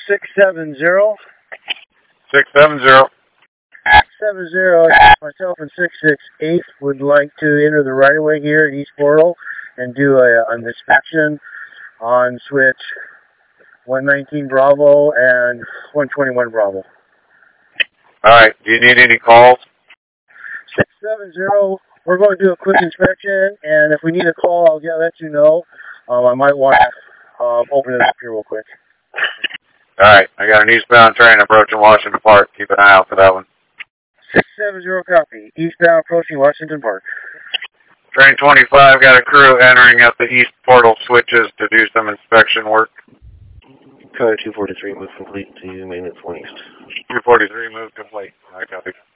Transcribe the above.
670. 670. 70, myself and 668 would like to enter the right-of-way here at East Portal and do an inspection on switch 119 Bravo and 121 Bravo. Alright, do you need any calls? 670, we're going to do a quick inspection, and if we need a call, I'll let you know. I might want to open it up here real quick. Alright, I got an eastbound train approaching Washington Park. Keep an eye out for that one. 670, copy. Eastbound approaching Washington Park. Train 25 got a crew entering at the east portal switches to do some inspection work. Code 243, move complete to maintenance 1 east. 243, move complete. I copy.